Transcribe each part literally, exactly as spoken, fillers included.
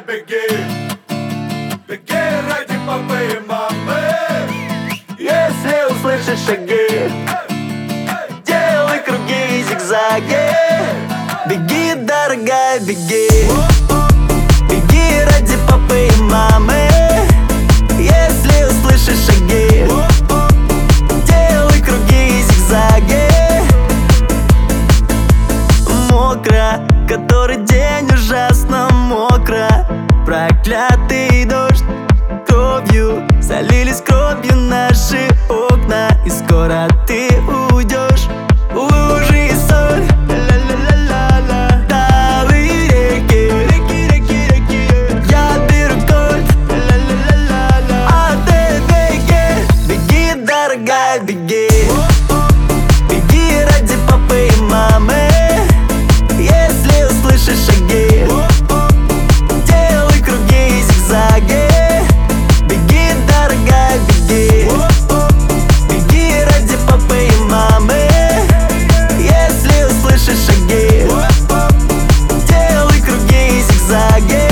беги, беги ради папы и мамы. Если услышишь шаги, делай круги и зигзаги. Беги, дорогая, беги, беги ради папы и мамы. Если услышишь шаги, делай круги и зигзаги. Мокро, который день ужасно мокро. Проклятый дождь, кровью залились кровью наши окна. И скоро ты уйдешь, лужи и соль, ла-ла-ла-ла-ла, талые реки, реки, реки, реки. Я беру кольт, ла-ла-ла-ла-ла, а ты беги, беги, дорогая, беги, беги ради папы и мамы. Если услышишь шаги, делай круги и зигзаги. Беги, дорогая, беги, беги ради папы и мамы. Если услышишь шаги, делай круги и зигзаги.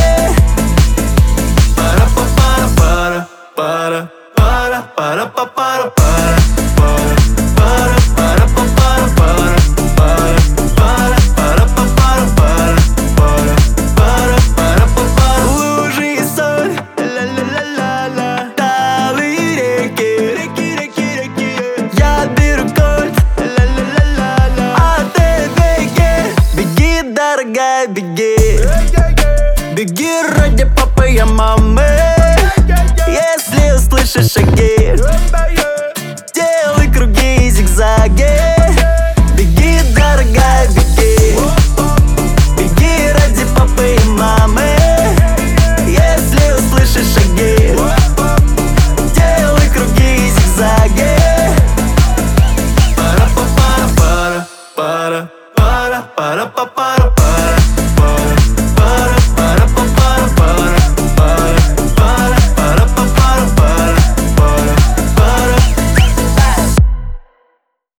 Пара-па-пара-пара, пара, пара, пара-па-пара, пара, пара, пара, пара-па-пара, пара, пара, пара, пара-па-пара, пара, пара, пара, пара-па-пара. Лужи и соль, ла-ла-ла-ла-ла, талые реки, реки, реки, реки. Я беру кольт, ла-ла-ла-ла-ла, а ты беги, беги, дорогая, беги, беги ради папы и мамы. Если услышишь шаги, делай круги и зигзаги. Беги, дорогая, беги, беги ради папы и мамы. Если услышишь шаги, делай круги и зигзаги. Пара-па-пара-пара, пара, пара, пара-па-пара.